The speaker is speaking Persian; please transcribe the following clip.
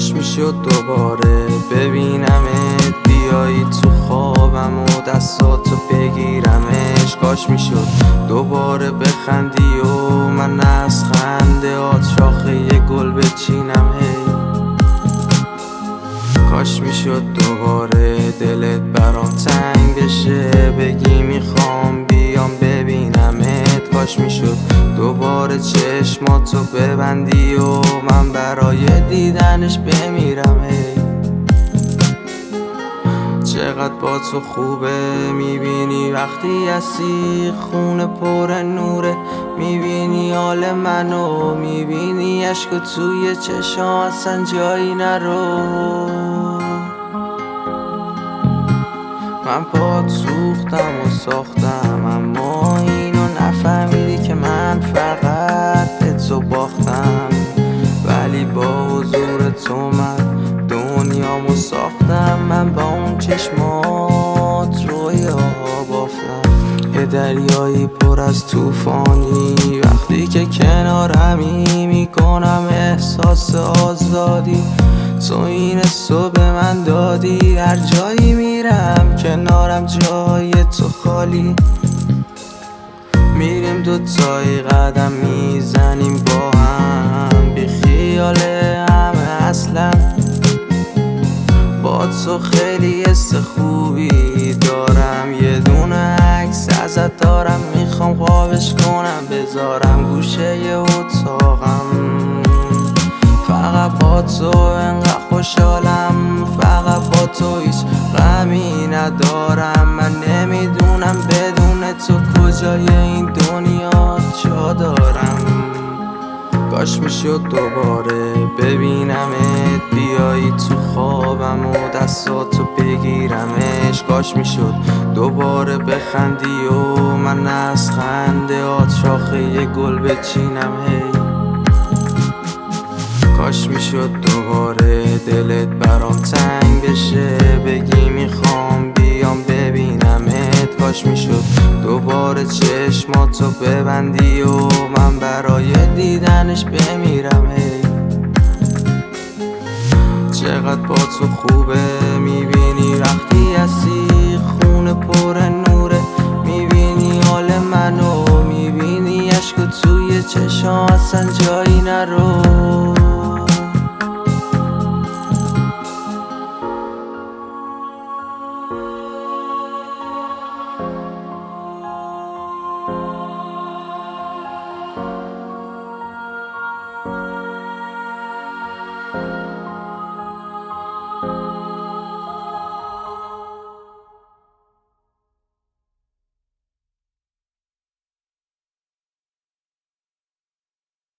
کاش میشد دوباره ببینمت، بیایی تو خوابم و دستاتو بگیرمش. کاش میشد دوباره بخندی و من از خنده آت شاخه یه گل بچینم. هی کاش میشد دوباره دلت برام تنگ بشه، بگی میخوام بیام ببینمت. کاش میشد دوباره چشماتو ببندی و من برای دیدنش بمیرم. هی چقدر با تو خوبه، میبینی وقتی هستی خونه پر نوره، میبینی حال منو، میبینی عشق توی چشام اصلا جایی نرو. من پات سوختم و ساختم اما اینو نفهمیدی که من فقط به تو باختم، ولی با حضور تو من دنیامو ساختم. من با اون چشمات رویاها بافتم، یه دریایی پر از توفانی، وقتی که کنارمی میکنم احساس آزادی. تو این حسو به من دادی، هر جایی میرم کنارم جای تو خالی. میریم دوتایی قدم میزنیم با هم، بی خیال همه اصلا. با تو خیلی حس خوبی دارم، یه دونه عکس ازت دارم، میخوام خوابش کنم بذارم گوشه اتاقم. فقط با تو انقدر خوشحالم، فقط با تو هیچ غمی ندارم. من نمیدونم بدون تو کجای این دنیا جا دارم. کاش میشد دوباره ببینمت، بیایی تو خوابم و دستاتو بگیرمش. کاش میشد دوباره بخندی و من از خنده آت شاخه یه گل بچینم. هی کاش میشد دوباره دلت برام تنگ بشه، بگی میخوام بیام ببینمت. کاش میشد دوباره چشماتو ببندی و من برای دیدنش بمیرم. هی چقدر با تو خوبه، میبینی وقتی هستی خونه پر نوره، میبینی حال منو، میبینی عشق توی چشام اصلا جایی نرو.